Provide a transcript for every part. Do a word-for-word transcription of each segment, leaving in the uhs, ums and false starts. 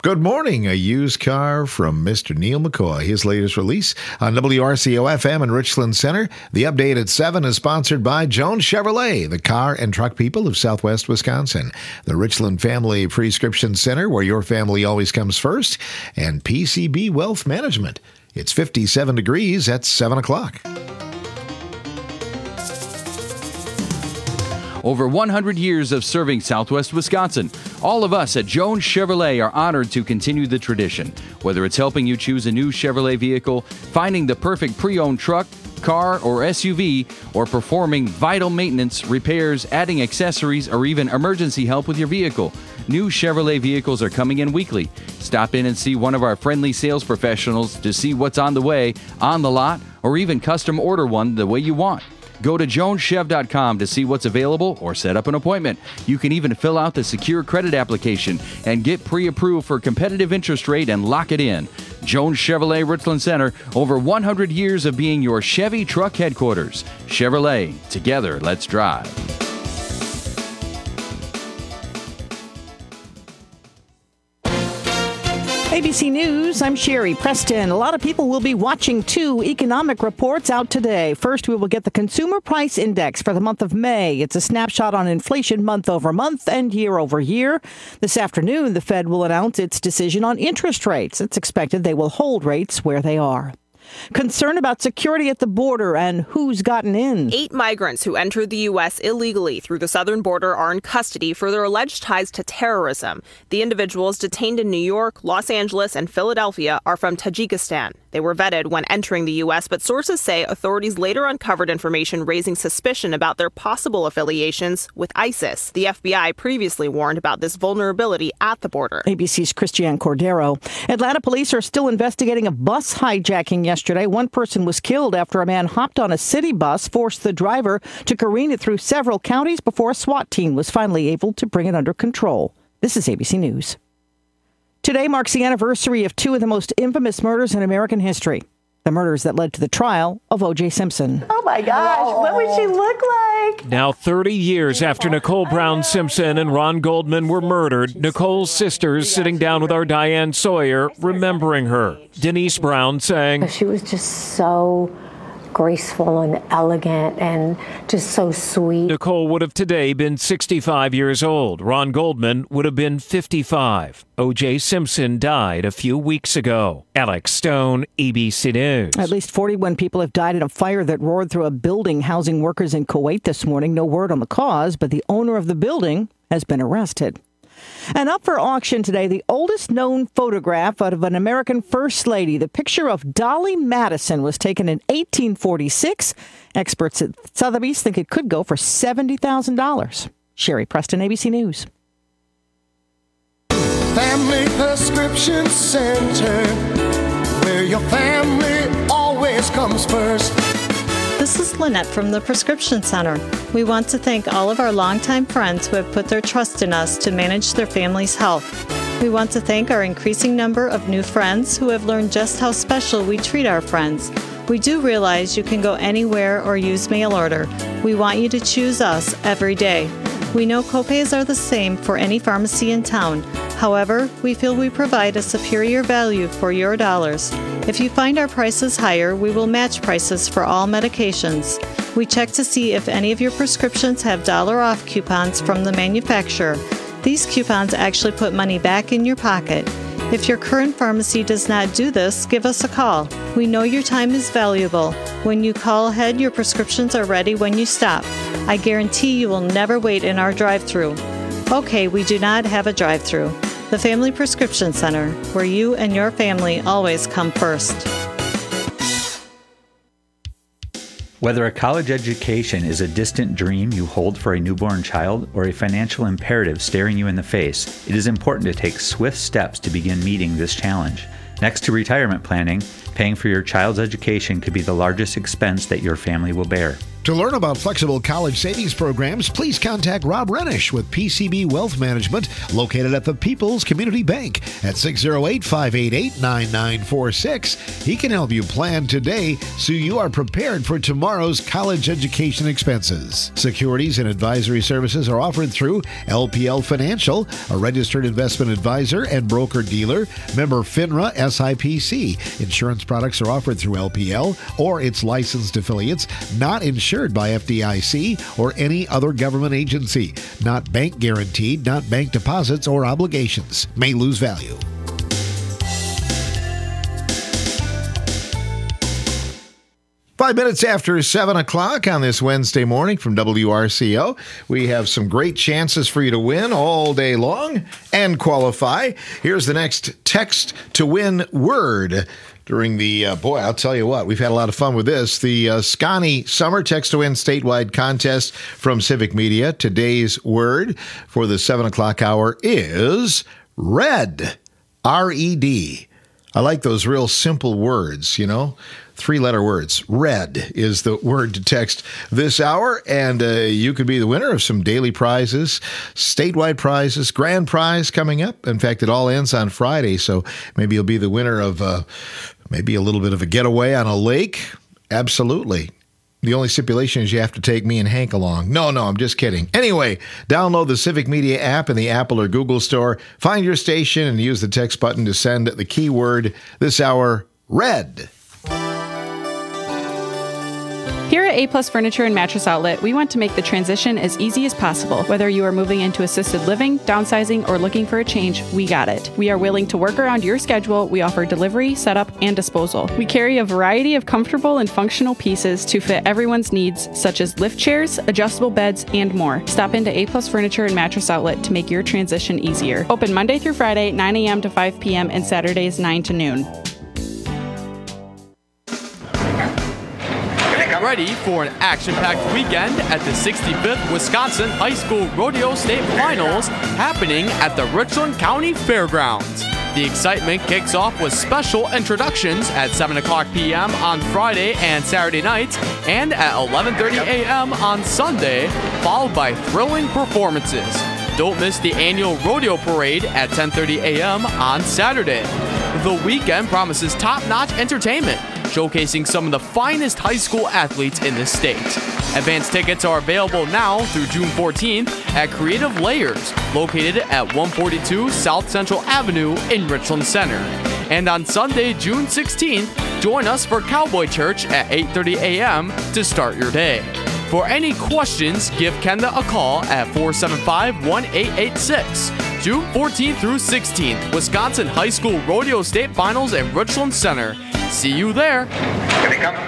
Good morning. A used car from Mister Neil McCoy. His latest release on W R C O F M in Richland Center. The update at seven is sponsored by Jones Chevrolet, the car and truck people of Southwest Wisconsin. The Richland Family Prescription Center, where your family always comes first. And P C B Wealth Management. It's fifty-seven degrees at seven o'clock. Over one hundred years of serving Southwest Wisconsin. All of us at Jones Chevrolet are honored to continue the tradition. Whether it's helping you choose a new Chevrolet vehicle, finding the perfect pre-owned truck, car, or S U V, or performing vital maintenance, repairs, adding accessories, or even emergency help with your vehicle, new Chevrolet vehicles are coming in weekly. Stop in and see one of our friendly sales professionals to see what's on the way, on the lot, or even custom order one the way you want. Go to jones chev dot com to see what's available or set up an appointment. You can even fill out the secure credit application and get pre-approved for competitive interest rate and lock it in. Jones Chevrolet Richland Center, over one hundred years of being your Chevy truck headquarters. Chevrolet, together, let's drive. A B C News, I'm Sherry Preston. A lot of people will be watching two economic reports out today. First, we will get the Consumer Price Index for the month of May. It's a snapshot on inflation month over month and year over year. This afternoon, the Fed will announce its decision on interest rates. It's expected they will hold rates where they are. Concern about security at the border and who's gotten in. Eight migrants who entered the U S illegally through the southern border are in custody for their alleged ties to terrorism. The individuals detained in New York, Los Angeles, and Philadelphia are from Tajikistan. They were vetted when entering the U S, but sources say authorities later uncovered information raising suspicion about their possible affiliations with ISIS. The F B I previously warned about this vulnerability at the border. A B C's Christiane Cordero. Atlanta police are still investigating a bus hijacking yesterday. One person was killed after a man hopped on a city bus, forced the driver to careen it through several counties before a SWAT team was finally able to bring it under control. This is A B C News. Today marks the anniversary of two of the most infamous murders in American history. The murders that led to the trial of O J Simpson. Oh my gosh, oh. What would she look like? Now thirty years after Nicole Brown Simpson and Ron Goldman were murdered, Nicole's sisters sitting down with our Diane Sawyer, remembering her. Denise Brown saying, she was just so graceful and elegant and just so sweet. Nicole would have today been sixty-five years old. Ron Goldman would have been fifty-five. O J Simpson died a few weeks ago. Alex Stone, A B C News. At least forty-one people have died in a fire that roared through a building housing workers in Kuwait this morning. No word on the cause, but the owner of the building has been arrested. And up for auction today, the oldest known photograph out of an American First Lady. The picture of Dolly Madison was taken in eighteen forty-six. Experts at Sotheby's think it could go for seventy thousand dollars. Sherry Preston, A B C News. Family Prescription Center, where your family always comes first. This is Lynette from the Prescription Center. We want to thank all of our longtime friends who have put their trust in us to manage their family's health. We want to thank our increasing number of new friends who have learned just how special we treat our friends. We do realize you can go anywhere or use mail order. We want you to choose us every day. We know copays are the same for any pharmacy in town. However, we feel we provide a superior value for your dollars. If you find our prices higher, we will match prices for all medications. We check to see if any of your prescriptions have dollar off coupons from the manufacturer. These coupons actually put money back in your pocket. If your current pharmacy does not do this, give us a call. We know your time is valuable. When you call ahead, your prescriptions are ready when you stop. I guarantee you will never wait in our drive-thru. Okay, we do not have a drive-thru. The Family Prescription Center, where you and your family always come first. Whether a college education is a distant dream you hold for a newborn child or a financial imperative staring you in the face, it is important to take swift steps to begin meeting this challenge. Next to retirement planning, paying for your child's education could be the largest expense that your family will bear. To learn about flexible college savings programs, please contact Rob Renish with P C B Wealth Management, located at the People's Community Bank at six oh eight, five eight eight, nine nine four six. He can help you plan today so you are prepared for tomorrow's college education expenses. Securities and advisory services are offered through L P L Financial, a registered investment advisor and broker-dealer, member FINRA S I P C. Insurance products are offered through L P L or its licensed affiliates, not insured by F D I C or any other government agency, not bank guaranteed, not bank deposits or obligations, may lose value. Five minutes after seven o'clock on this Wednesday morning from W R C O, we have some great chances for you to win all day long and qualify. Here's the next text to win word. During the, uh, boy, I'll tell you what, we've had a lot of fun with this. The uh, Scotty Summer Text to Win statewide contest from Civic Media. Today's word for the seven o'clock hour is red. R E D. I like those real simple words, you know, three-letter words. Red is the word to text this hour, and uh, you could be the winner of some daily prizes, statewide prizes, grand prize coming up. In fact, it all ends on Friday, so maybe you'll be the winner of uh, maybe a little bit of a getaway on a lake. Absolutely. The only stipulation is you have to take me and Hank along. No, no, I'm just kidding. Anyway, download the Civic Media app in the Apple or Google store. Find your station and use the text button to send the keyword this hour, red. Here at A-Plus Furniture and Mattress Outlet, we want to make the transition as easy as possible. Whether you are moving into assisted living, downsizing, or looking for a change, we got it. We are willing to work around your schedule. We offer delivery, setup, and disposal. We carry a variety of comfortable and functional pieces to fit everyone's needs, such as lift chairs, adjustable beds, and more. Stop into A-Plus Furniture and Mattress Outlet to make your transition easier. Open Monday through Friday, nine a.m. to five p.m. and Saturdays, nine to noon. Ready for an action-packed weekend at the sixty-fifth Wisconsin High School Rodeo State Finals happening at the Richland County Fairgrounds. The excitement kicks off with special introductions at seven o'clock p.m. on Friday and Saturday nights and at eleven thirty a.m. on Sunday, followed by thrilling performances. Don't miss the annual rodeo parade at ten thirty a.m. on Saturday. The weekend promises top-notch entertainment, showcasing some of the finest high school athletes in the state. Advance tickets are available now through June fourteenth at Creative Layers, located at one forty-two South Central Avenue in Richland Center. And on Sunday, June sixteenth, join us for Cowboy Church at eight thirty a.m. to start your day. For any questions, give Kenda a call at four seven five, one eight eight six. June fourteenth through sixteenth, Wisconsin High School Rodeo State Finals in Richland Center. See you there. Here they come.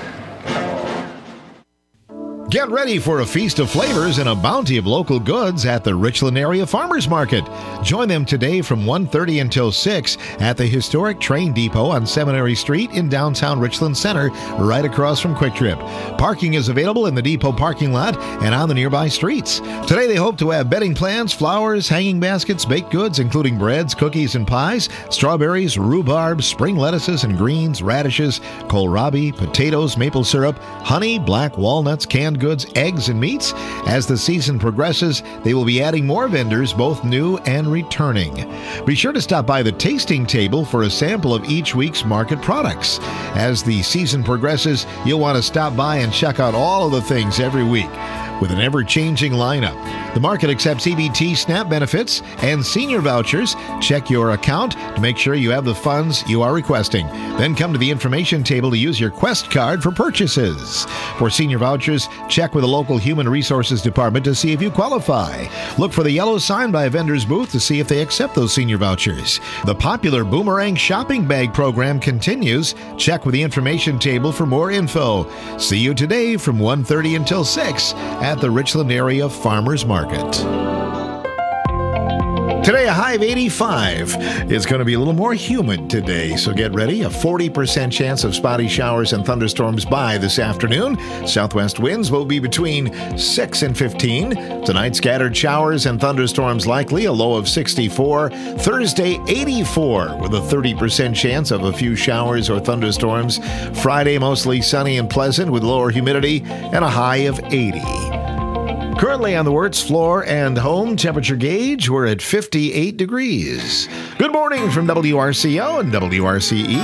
Get ready for a feast of flavors and a bounty of local goods at the Richland Area Farmers Market. Join them today from one thirty until six at the historic train depot on Seminary Street in downtown Richland Center, right across from Quick Trip. Parking is available in the depot parking lot and on the nearby streets. Today they hope to have bedding plants, flowers, hanging baskets, baked goods, including breads, cookies, and pies, strawberries, rhubarb, spring lettuces and greens, radishes, kohlrabi, potatoes, maple syrup, honey, black walnuts, canned goods, eggs, and meats. As the season progresses, they will be adding more vendors, both new and returning. Be sure to stop by the tasting table for a sample of each week's market products. As the season progresses, you'll want to stop by and check out all of the things every week. With an ever-changing lineup, the market accepts E B T SNAP benefits and senior vouchers. Check your account to make sure you have the funds you are requesting. Then come to the information table to use your Quest card for purchases. For senior vouchers, check with the local Human Resources Department to see if you qualify. Look for the yellow sign by a vendor's booth to see if they accept those senior vouchers. The popular Boomerang shopping bag program continues. Check with the information table for more info. See you today from one thirty until six at the Richland Area Farmers Market. Today, a high of eighty-five. It's going to be a little more humid today, so get ready. A forty percent chance of spotty showers and thunderstorms by this afternoon. Southwest winds will be between six and fifteen. Tonight, scattered showers and thunderstorms likely, a low of sixty-four. Thursday, eighty-four, with a thirty percent chance of a few showers or thunderstorms. Friday, mostly sunny and pleasant with lower humidity and a high of eighty. Currently on the Wirtz floor and home temperature gauge, we're at fifty-eight degrees. Good morning from W R C O and W R C E.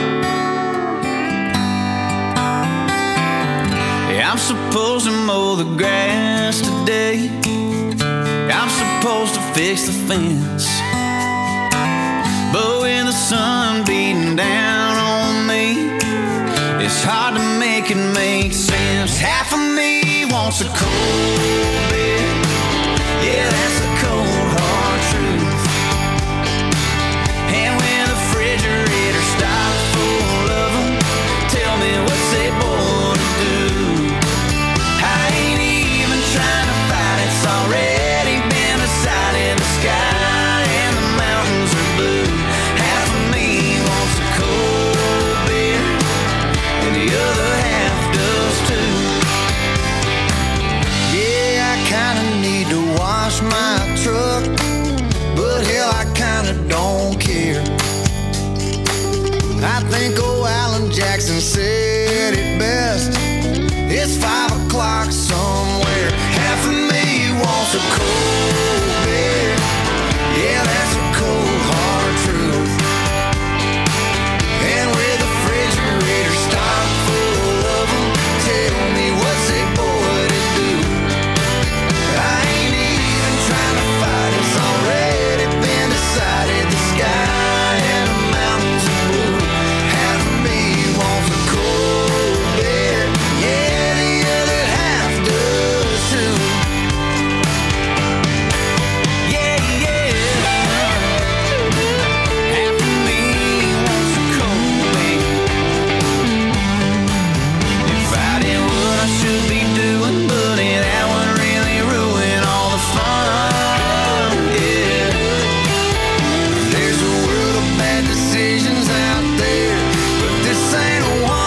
I'm supposed to mow the grass today. I'm supposed to fix the fence. But with the sun beating down on me, it's hard to make it make sense. Half of me wants a cold beer. Yeah, that's the cold hard truth. And when the refrigerator stops full of them, tell me what's they born to do. I ain't even trying to fight, it's already been decided. The sky and the mountains are blue. Half of me wants a cold beer, and the other half does too. Yeah, I kinda need to wash my truck, but hell, I kinda don't care. I think old Alan Jackson said it best. It's five o'clock somewhere. Half of me wants a cold beer. Yeah, that's a cold hard truth. And with the refrigerator stocked full of them, tell me what's a boy to do. I ain't even trying to fight, it's already been decided. The sky and the mountains are blue. Half of me wants a cold beer. Yeah, the other half does too. Yeah, yeah. Half of me wants a cold beer. If I did what I should be doing, buddy, that would really ruin all the fun. Yeah. There's a world of bad decisions out there, but this ain't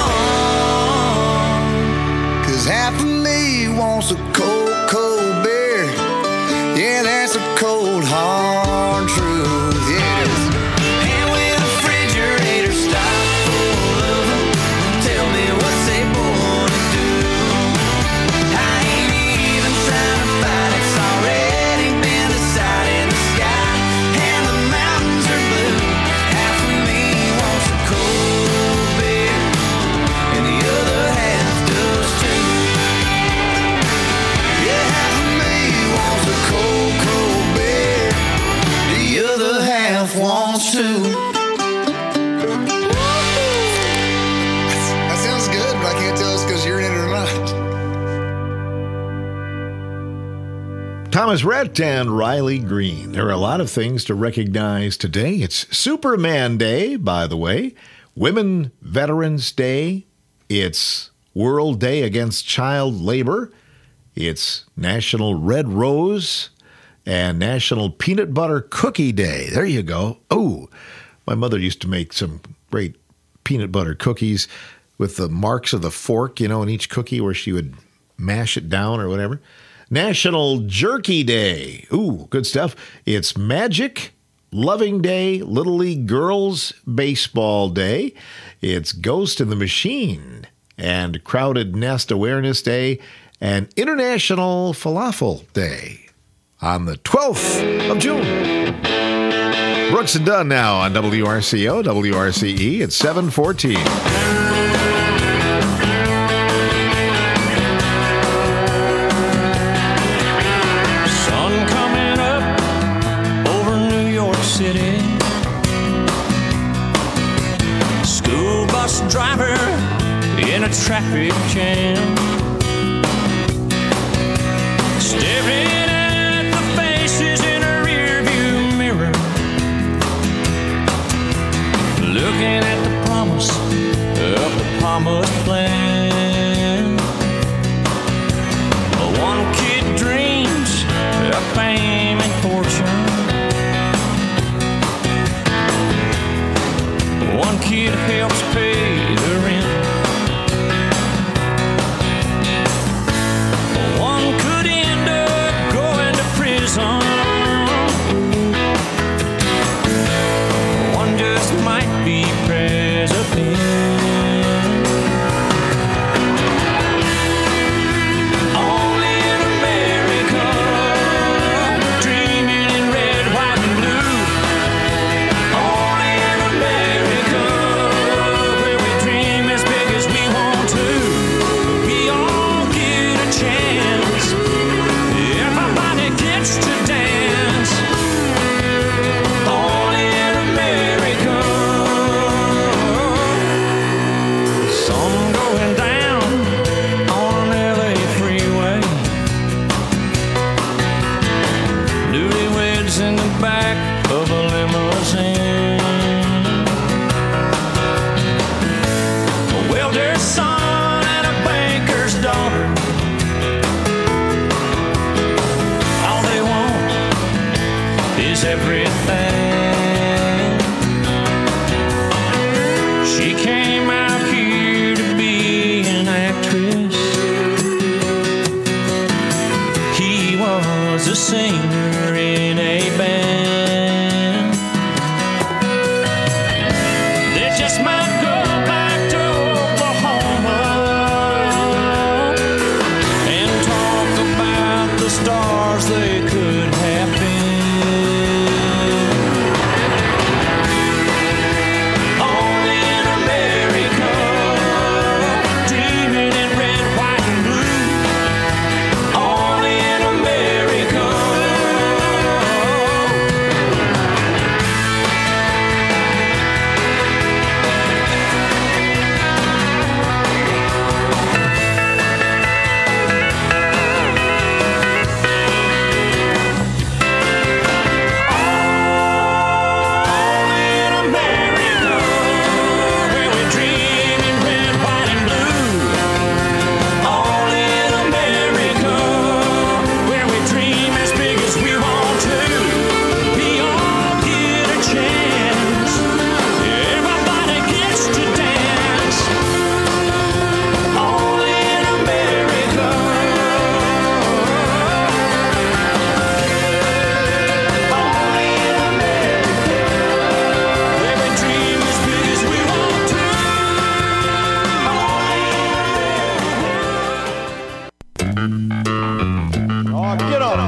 one. Cause half of me wants a cold, cold beer. Yeah, that's a cold, hard truth. Yeah, it is. And when the refrigerator stops full of them, tell me what's they born to do. I ain't even trying to fight, it's already been decided. The sky and the mountains are blue. Half of me wants a cold beer, and the other half does too. Yeah, half of me wants a cold, cold beer. The other half wants to. That sounds good, but I can't tell it's because you're in it or not. Thomas Rhett and Riley Green. There are a lot of things to recognize today. It's Superman Day, by the way. Women Veterans Day. It's World Day Against Child Labor. It's National Red Rose and National Peanut Butter Cookie Day. There you go. Oh, my mother used to make some great peanut butter cookies with the marks of the fork, you know, in each cookie where she would mash it down or whatever. National Jerky Day. Ooh, good stuff. It's Magic Loving Day, Little League Girls Baseball Day. It's Ghost in the Machine and Crowded Nest Awareness Day and International Falafel Day on the twelfth of June. Brooks and Dunn now on W R C O, W R C E at seven fourteen. Sun coming up over New York City. School bus driver in a traffic jam. Staring at the faces in a rearview mirror. Looking at the promise of the promised plan. One kid dreams of fame and fortune. everything. She came out here to be an actress. He was a singer in a band. They just might go back to Oklahoma and talk about the stars they could have been. Only in America, dreaming in red, white, and blue. Only in America. Only in America, where we dream in red, white, and blue. Only in America, where we dream as big as we want to. We all get a chance. Everybody gets to dance. Only in America. Only in America, where we dream as big as we want to. Oh, get on.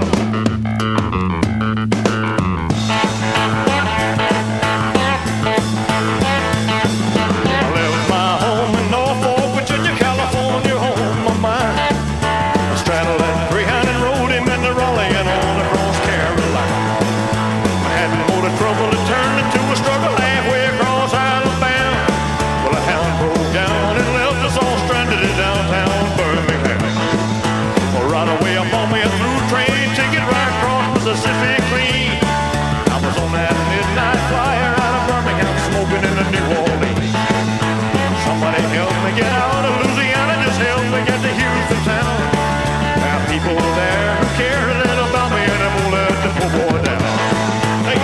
I left my home in Norfolk, Virginia, California, home of mine. I straddled that Greyhound and rode him into Raleigh and on across Carolina. I had more to trouble, it turned into a struggle halfway across Alabama. Well, a hound broke down and left us all stranded in downtown Birmingham. Well, right away up on me a through train ticket right across Mississippi clean. I was on that midnight flyer out of Birmingham smoking in the New Orleans. Somebody help me get out of Louisiana, just help me get to Houston town. There are people there who care a little about me and they won't let the poor boy down. Hey.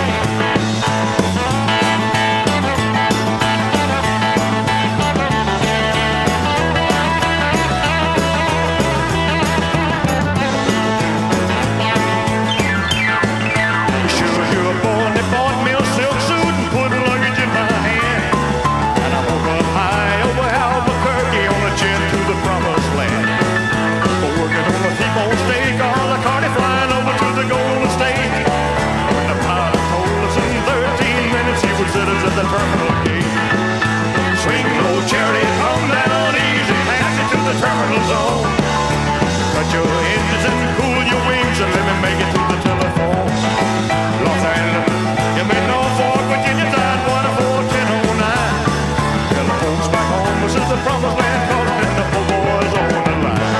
Sure, you're a boy and they bought me a silk suit and put luggage in my hand. And I woke up high over Albuquerque on a jet to the promised land. Working on a T-bone steak, all the carty flying over to the Golden State. When the pilot told us in thirteen minutes he would sit us at the terminal gate. Swing low, charity, come down easy, pass it to the terminal zone. Cut your engines and cool your wings and let me make it to the telephone. Los Angeles, you made Norfolk, Virginia, time one four ten oh nine. Telephone's back home, this is the promised land, calling in the poor boys on the line.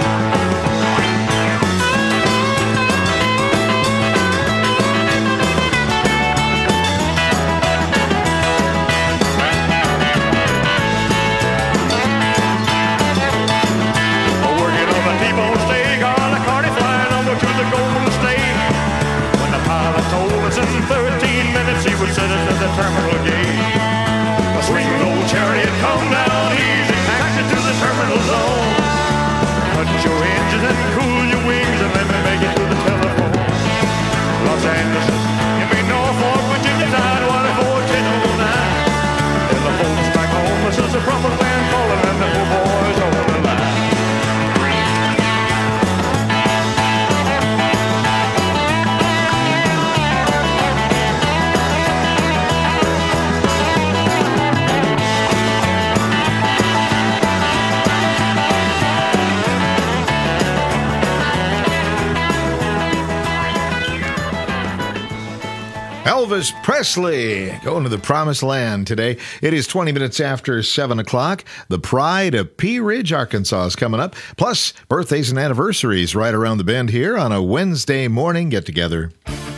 Working on a T-bone steak, all the carty flying over to the Golden State. When the pilot told us in thirteen minutes he would set us at the terminal gate. A swing low chariot, come down easy, taxi to the terminal zone. Cut your engines and cool your wings and let me make it to the telephone. Los Angeles, you mean Norfolk, Virginia, time one four ten oh nine. Telephone's back home, this is the promised land calling and the poor boys on the line. Elvis Presley going to the promised land today. It is twenty minutes after seven o'clock. The Pride of Pea Ridge, Arkansas is coming up. Plus, birthdays and anniversaries right around the bend here on a Wednesday morning get-together.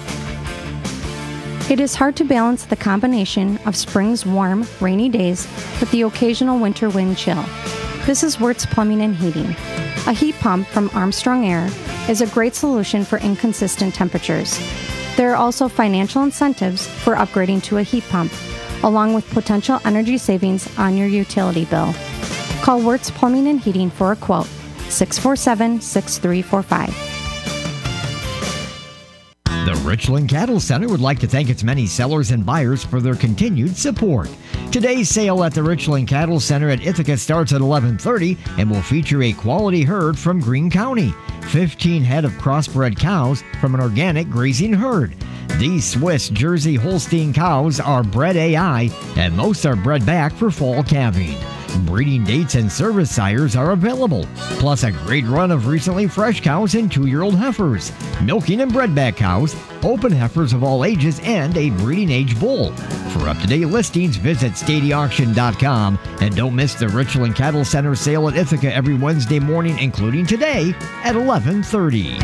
It is hard to balance the combination of spring's warm, rainy days with the occasional winter wind chill. This is Wirtz Plumbing and Heating. A heat pump from Armstrong Air is a great solution for inconsistent temperatures. There are also financial incentives for upgrading to a heat pump, along with potential energy savings on your utility bill. Call Wirtz Plumbing and Heating for a quote, six four seven, six three four five. The Richland Cattle Center would like to thank its many sellers and buyers for their continued support. Today's sale at the Richland Cattle Center at Ithaca starts at eleven thirty and will feature a quality herd from Greene County, fifteen head of crossbred cows from an organic grazing herd. These Swiss Jersey Holstein cows are bred A I, and most are bred back for fall calving. Breeding dates and service sires are available, plus a great run of recently fresh cows and two-year-old heifers, milking and bredback cows, open heifers of all ages, and a breeding age bull. For up-to-date listings, visit stady auction dot com, and don't miss the Richland Cattle Center sale at Ithaca every Wednesday morning, including today at eleven thirty.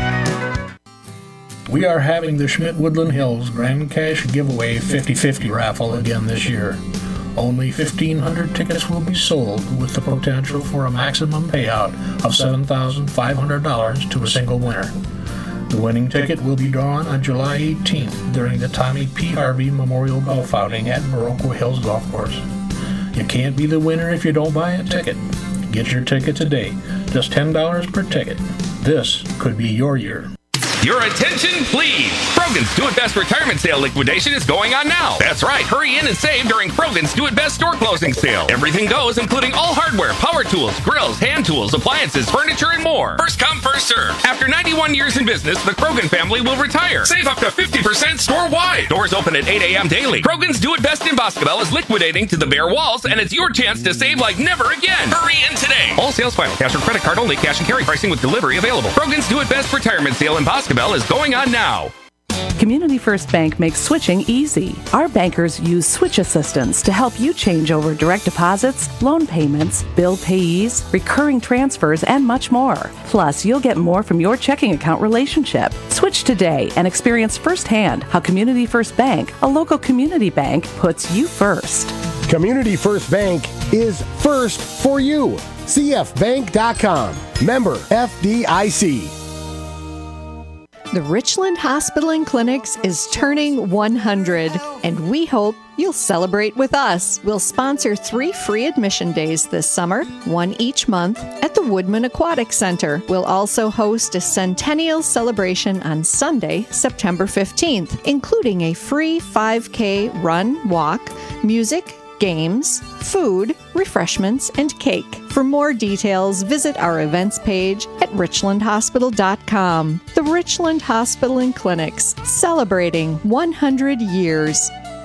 We are having the Schmidt Woodland Hills Grand Cash Giveaway fifty fifty raffle again this year. Only fifteen hundred tickets will be sold, with the potential for a maximum payout of seven thousand five hundred dollars to a single winner. The winning ticket will be drawn on July eighteenth during the Tommy P. Harvey Memorial Golf Outing at Baroque Hills Golf Course. You can't be the winner if you don't buy a ticket. Get your ticket today, just ten dollars per ticket. This could be your year. Your attention, please. Krogan's Do It Best Retirement Sale liquidation is going on now. That's right. Hurry in and save during Krogan's Do It Best store closing sale. Everything goes, including all hardware, power tools, grills, hand tools, appliances, furniture, and more. First come, first serve. After ninety-one years in business, the Krogan family will retire. Save up to fifty percent store-wide. Doors open at eight a.m. daily. Krogan's Do It Best in Boscobel is liquidating to the bare walls, and it's your chance to save like never again. Hurry in today. All sales final. Cash or credit card only. Cash and carry pricing with delivery available. Krogan's Do It Best Retirement Sale in Boscobel is going on now. Community First Bank makes switching easy. Our bankers use switch assistance to help you change over direct deposits, loan payments, bill payees, recurring transfers, and much more. Plus, you'll get more from your checking account relationship. Switch today and experience firsthand how Community First Bank, a local community bank, puts you first. Community First Bank is first for you. C F bank dot com. Member F D I C. The Richland Hospital and Clinics is turning one hundred, and we hope you'll celebrate with us. We'll sponsor three free admission days this summer, one each month, at the Woodman Aquatic Center. We'll also host a centennial celebration on Sunday, September fifteenth, including a free five K run, walk, music, games, food, refreshments, and cake. For more details, visit our events page at richland hospital dot com. The Richland Hospital and Clinics, celebrating one hundred years.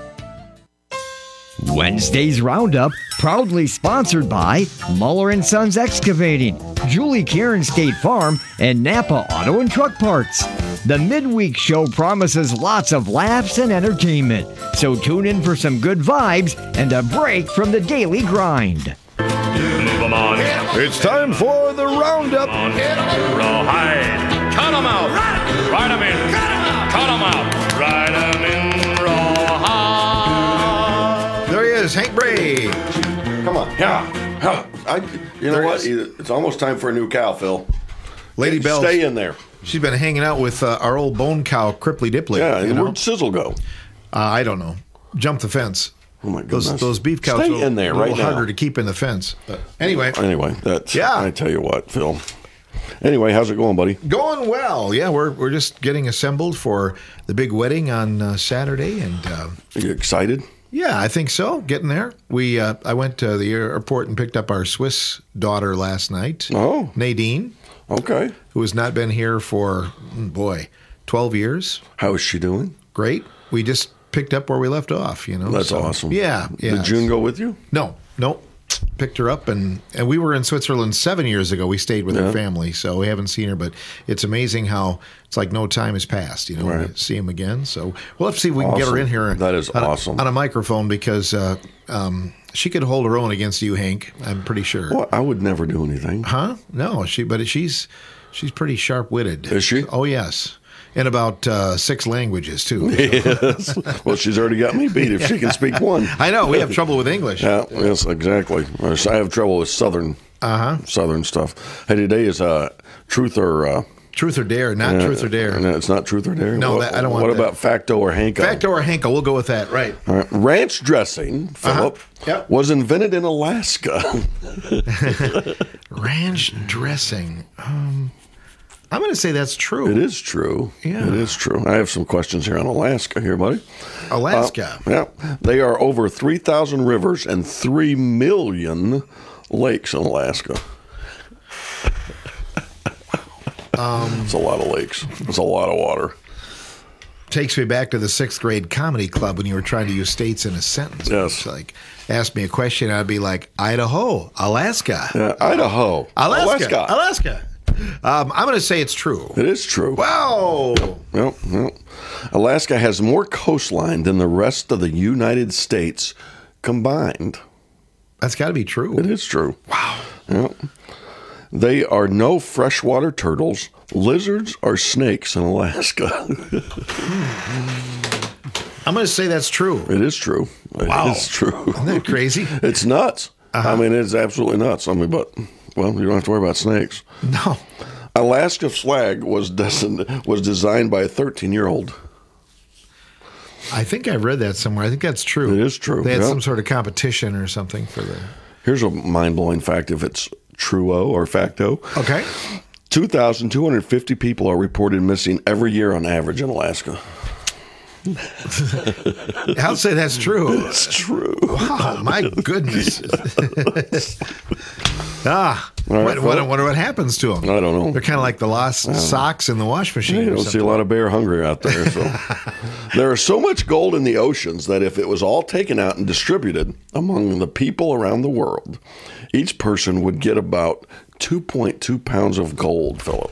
Wednesday's Roundup, proudly sponsored by Muller and Sons Excavating, Julie Karen State Farm, and Napa Auto and Truck Parts. The midweek show promises lots of laughs and entertainment, so tune in for some good vibes and a break from the daily grind. Move 'em on. It's time for the Roundup. Rawhide. Cut 'em out. Ride 'em in. Cut 'em out. Ride 'em in rawhide. There he is, Hank Bray. Come on. Yeah. I, you know There what? is. It's almost time for a new cow, Phil. Lady Bell. Stay in there. She's been hanging out with uh, our old bone cow, Cripply Dipley. Yeah, you and know? where'd Sizzle go? Uh, I don't know. Jump the fence. Oh, my goodness. Those, those beef cows Stay are a little, in there a little right now. harder to keep in the fence. But anyway. Anyway, that's, Yeah. I tell you what, Phil. Anyway, how's it going, buddy? Going well. Yeah, we're we're just getting assembled for the big wedding on uh, Saturday. and uh, Are you excited? Yeah, I think so. Getting there. We uh, I went to the airport and picked up our Swiss daughter last night. Oh. Nadine. Okay. Who has not been here for, mm, boy, twelve years. How is she doing? Great. We just picked up where we left off, you know. That's so, awesome. Yeah, yeah. Did June go with you? No, no. Picked her up, and, and we were in Switzerland seven years ago. We stayed with Yeah. her family, so we haven't seen her, but it's amazing how it's like no time has passed, you know, Right. when you see him again. So we'll have to see if we can get her Awesome. in here. That is on a- awesome. On a microphone, because uh, um, she could hold her own against you, Hank, I'm pretty sure. Well, I would never do anything. Huh? No, she. But she's she's pretty sharp-witted. Is she? Oh, yes. In about uh, six languages, too. Yes. Well, she's already got me beat if she can speak one. I know. We have trouble with English. Yeah, yes, exactly. I have trouble with Southern Uh-huh. Southern stuff. Hey, today is uh, truth or uh, Truth or dare, not Yeah, truth or dare. No, it's not truth or dare. No, what, that- I don't want What that. about facto or Hanko? Facto or Henkel, we'll go with that, right. All right. Ranch dressing, Philip, Yep. was invented in Alaska. Ranch dressing. Um, I'm going to say that's true. It is true. Yeah. It is true. I have some questions here on Alaska here, buddy. Alaska. Uh, yeah. They are over three thousand rivers and three million lakes in Alaska. Um, It's a lot of lakes. It's a lot of water. Takes me back to the sixth grade comedy club when you were trying to use states in a sentence. Yes. It's like, ask me a question, I'd be like, Idaho, Alaska. Yeah, Idaho. Alaska. Alaska. Alaska. Um, I'm going to say it's true. It is true. Wow. Yep, yep. Alaska has more coastline than the rest of the United States combined. That's got to be true. It is true. Wow. Yep. They are no freshwater turtles, lizards, or snakes in Alaska. I'm going to say that's true. It is true. Wow. It is true. Isn't that crazy? It's nuts. Uh-huh. I mean, it's absolutely nuts. I mean, but, well, you don't have to worry about snakes. No. Alaska's flag was destined, was designed by a thirteen-year-old. I think I've read that somewhere. I think that's true. It is true. They had Yep. some sort of competition or something for the. Here's a mind-blowing fact if it's truo or facto. Okay. two thousand two hundred fifty people are reported missing every year on average in Alaska. I'll say that's true. It's true. Wow, my goodness. ah, All right, what, what, I Phil. wonder what happens to them. I don't know. They're kind of like the lost socks in the wash machine. You or don't see a something. lot of bear hungry out there. So there is so much gold in the oceans that if it was all taken out and distributed among the people around the world, each person would get about two point two pounds of gold, Philip.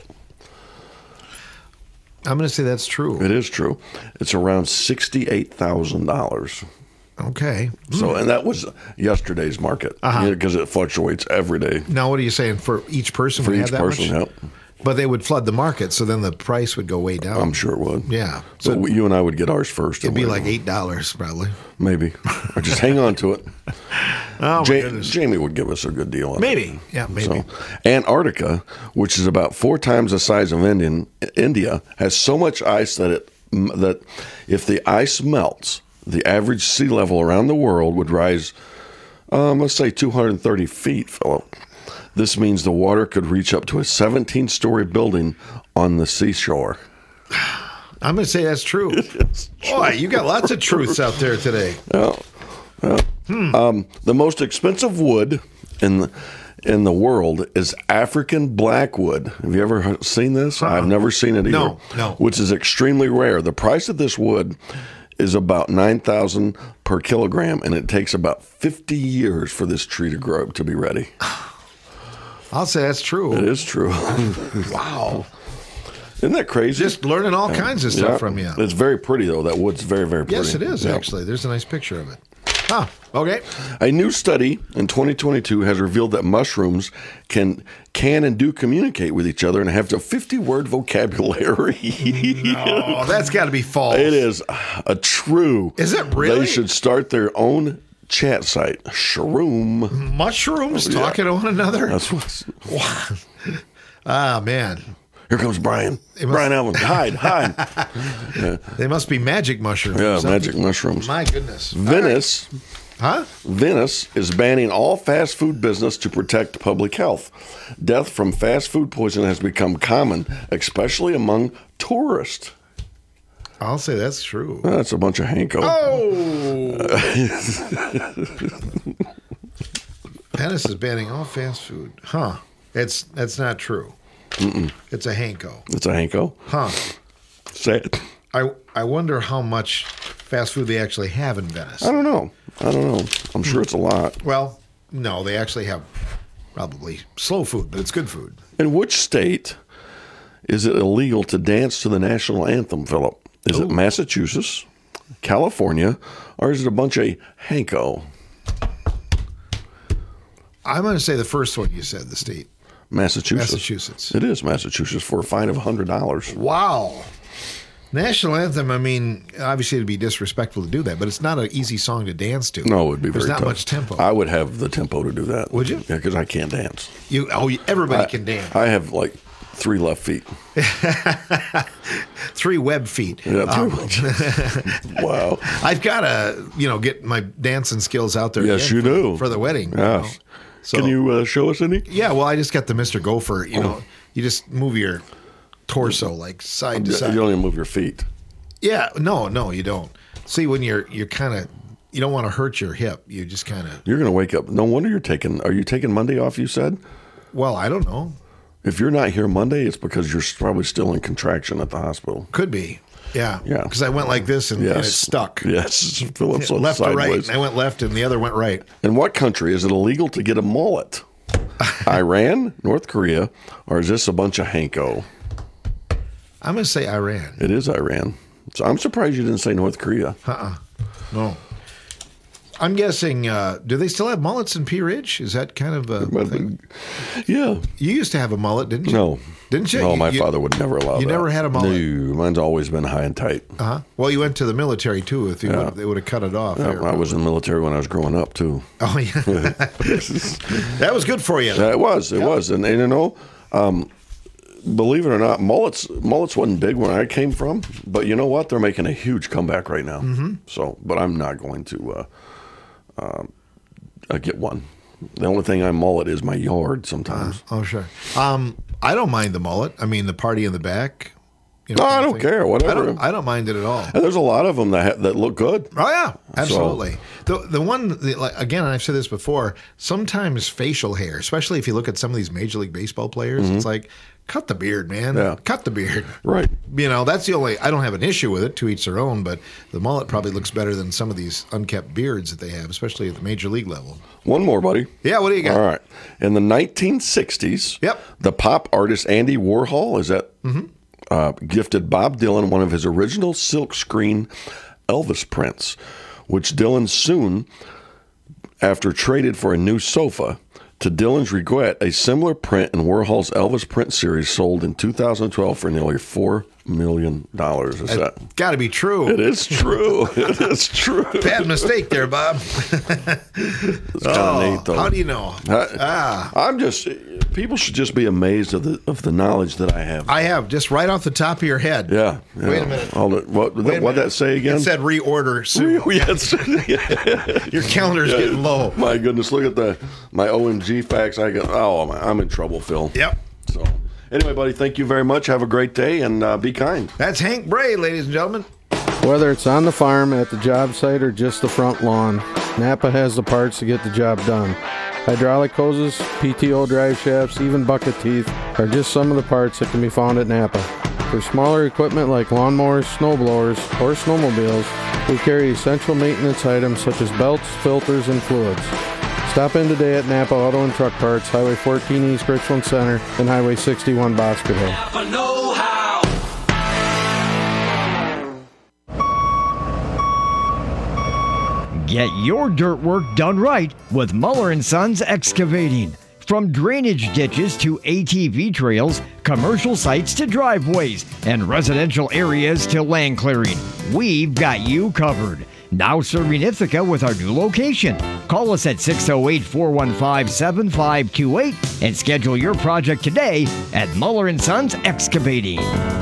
I'm going to say that's true. It is true. It's around sixty-eight thousand dollars. Okay. So, and that was yesterday's market Uh-huh. because it fluctuates every day Now, what are you saying for each person? for would each have that person. much? Yep. But they would flood the market, so then the price would go way down. I'm sure it would. Yeah. So So you and I would get ours first. it'd be and like we- eight dollars probably. Maybe. Or just hang on to it. Oh, my Ja- goodness. Jamie would give us a good deal on Maybe. it. Yeah, maybe. So, Antarctica, which is about four times the size of Indian, India, has so much ice that it that if the ice melts, the average sea level around the world would rise, um, let's say, two hundred thirty feet, Philip. This means the water could reach up to a seventeen-story building on the seashore. I'm going to say that's true. Boy, you got lots of truths out there today. Yeah. Yeah. Um, the most expensive wood in the, in the world is African blackwood. Have you ever he- seen this? I've never seen it either. No, no. Which is extremely rare. The price of this wood is about nine thousand dollars per kilogram, and it takes about fifty years for this tree to grow to be ready. I'll say that's true. It is true. Wow. Isn't that crazy? Just learning all kinds of stuff Yeah. from you. It's very pretty, though. That wood's very, very pretty. Yes, it is, Yeah. actually. There's a nice picture of it. Ah, okay. A new study in twenty twenty-two has revealed that mushrooms can can and do communicate with each other and have a fifty-word vocabulary. Oh, that's got to be false. It is a true. Is it really? They should start their own chat site. Shroom. Mushrooms Oh, yeah. talking to one another? That's what's. Ah, man. Here comes Brian. They must- Brian Allen. Hide, hide. Yeah, They must be magic mushrooms. yeah or something. magic mushrooms. My goodness. Venice. Huh? Venice is banning all fast food business to protect public health. Death from fast food poisoning has become common, especially among tourists. I'll say that's true. That's a bunch of Hanko. Oh! Venice is banning all fast food. Huh. It's That's not true. Mm-mm. It's a Hanko. It's a Hanko. Huh. Say it. I, I wonder how much fast food they actually have in Venice. I don't know. I don't know. I'm sure it's a lot. Well, no, they actually have probably slow food, but it's good food. In which state is it illegal to dance to the national anthem, Philip? Is it Massachusetts, California, or is it a bunch of Hanko? I'm going to say the first one you said, the state. Massachusetts. Massachusetts. It is Massachusetts for a fine of one hundred dollars. Wow. National anthem, I mean, obviously it'd be disrespectful to do that, but it's not an easy song to dance to. No, it would be There's very not tough. much tempo. I would have the tempo to do that. Would you? Yeah, because I can't dance. You, oh, everybody I- can dance. I have like Three left feet. Three web feet. Yeah, Um, wow. I've got to, you know, get my dancing skills out there. Yes, again you for, do. For the wedding. you Yes. know. So, Can you uh, show us any? Yeah, well, I just got the Mister Gopher. You Oh. know, you just move your torso like side to You side. don't even move your feet. Yeah, no, no, you don't. See, when you're you're kind of you don't want to hurt your hip. You just kind of. You're going to wake up. No wonder you're taking. Are you taking Monday off? You said. Well, I don't know. If you're not here Monday, it's because you're probably still in contraction at the hospital. Could be. Yeah. Yeah. Because I went like this and, and it Yes. stuck. Yes. Phillips went left to right. sideways. And I went left, and the other went right. In what country is it illegal to get a mullet? Iran, North Korea, or is this a bunch of Hanko? I'm going to say Iran. It is Iran. So I'm surprised you didn't say North Korea. Uh-uh. No. I'm guessing, uh, do they still have mullets in Pea Ridge? Is that kind of a thing? Yeah. You used to have a mullet, didn't you? No. Didn't you? No, You- my you- father would never allow you that. never had a mullet? No, mine's always been high and tight. Uh-huh. Well, you went to the military, too. If you Yeah. would, they would have cut it off. Yeah, there. I was in the military when I was growing up, too. Oh, yeah. That was good for you. Yeah, it was. It was. And, and you know, um, believe it or not, mullets mullets wasn't big where I came from. But you know what? They're making a huge comeback right now. Mhm. So, but I'm not going to uh, uh, uh, get one. The only thing I mullet is my yard sometimes. Oh, sure. Um, I don't mind the mullet. I mean, the party in the back. You No, I kind of don't thing. care, whatever. I don't, I don't mind it at all. And there's a lot of them that ha- that look good. Oh yeah, absolutely. the the one the, like, again, I've said this before. Sometimes facial hair, especially if you look at some of these Major League Baseball players, Mhm. it's like cut the beard, man. Yeah. Cut the beard. Right. You know, that's the only. I don't have an issue with it. To each their own. But the mullet probably looks better than some of these unkept beards that they have, especially at the Major League level. One more, buddy. Yeah, what do you got? All right. In the nineteen sixties, Yep. the pop artist Andy Warhol, is that Mhm. uh, gifted Bob Dylan one of his original silkscreen Elvis prints, which Dylan soon after traded for a new sofa. To Dylan's regret, a similar print in Warhol's Elvis print series sold in two thousand twelve for nearly four million dollars. Is that? Got to be true. It is true. It is true. Bad mistake there, Bob. It's kind of neat, though. How do you know? I, ah. I'm just. People should just be amazed of the of the knowledge that I have. I have just right off the top of your head. Yeah. yeah. Wait a minute. All the, what Wait a what minute. that say again? It said reorder soon. Yes. Your calendar's Yeah. getting low. My goodness, look at the my O M G facts. I got. Oh, I'm in trouble, Phil. Yep. So, anyway, buddy, thank you very much. Have a great day and uh, be kind. That's Hank Bray, ladies and gentlemen. Whether it's on the farm, at the job site, or just the front lawn, Napa has the parts to get the job done. Hydraulic hoses, P T O drive shafts, even bucket teeth are just some of the parts that can be found at Napa. For smaller equipment like lawnmowers, snowblowers, or snowmobiles, we carry essential maintenance items such as belts, filters, and fluids. Stop in today at Napa Auto and Truck Parts, Highway fourteen East Richland Center, and Highway sixty-one Bosqueville. Get your dirt work done right with Muller and Sons Excavating. From drainage ditches to A T V trails, commercial sites to driveways, and residential areas to land clearing, we've got you covered. Now serving Ithaca with our new location. Call us at six oh eight, four one five, seven five two eight and schedule your project today at Muller and Sons Excavating.